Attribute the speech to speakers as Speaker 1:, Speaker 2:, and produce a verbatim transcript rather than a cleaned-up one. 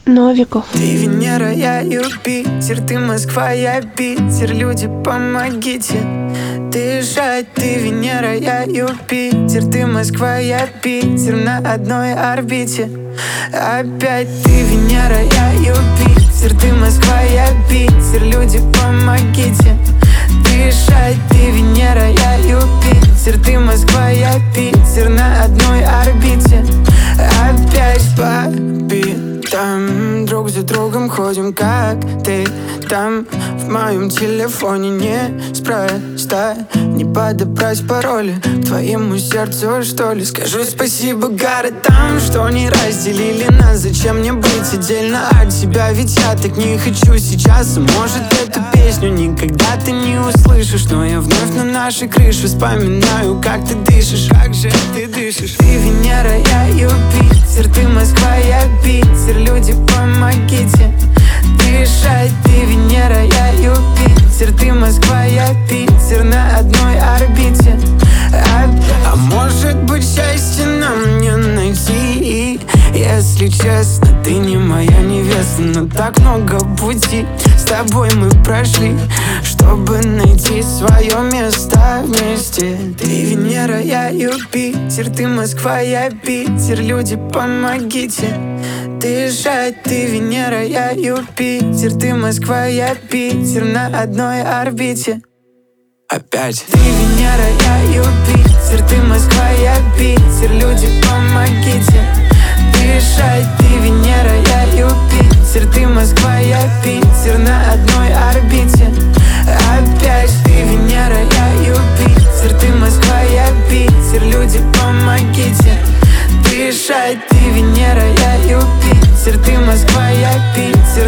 Speaker 1: Новиков.
Speaker 2: Ты Венера, я Юпитер, ты Москва, я Питер, люди, помогите дышать. Ты Венера, я Юпитер, ты Москва, я Питер, на одной орбите. Опять ты Венера, я Юпитер, ты Москва, я Питер, люди, помогите дышать. Ты Венера, я Юпитер, ты Москва, я Питер, на одной орбите. Опять по там друг за другом ходим, как ты там. В моем телефоне неспроста не подобрать пароли к твоему сердцу, что ли. Скажу спасибо городам, что не разделили нас. Зачем мне быть отдельно от тебя, ведь я так не хочу сейчас. Может, эту песню никогда ты не услышишь, но я вновь на нашей крыше вспоминаю, как ты дышишь. Как же ты дышишь? Ты Венера, я Юпитер, ты Москва, я Питер, люди, помогите дышать. Ты Венера, я Юпитер, ты Москва, я Питер, на одной орбите. А, а может быть, счастье нам не найти? Если честно, ты не моя невеста, но так много пути с тобой мы прошли, чтобы найти свое место вместе. Ты Венера, я Юпитер, ты Москва, я Питер, люди, помогите дышать. Ты Венера, я Юпитер, ты Москва, я Питер, на одной орбите. Опять. Ты Венера, я Юпитер, ты Москва, я Питер, люди, помогите дышать. Ты Венера, я Юпитер, ты Москва, я Питер, на одной орбите. Опять. Ты Венера, я Юпитер, ты Москва, я Питер, люди, помогите дышать. Ты Венера, я Юпитер, ты Москва, я Питер.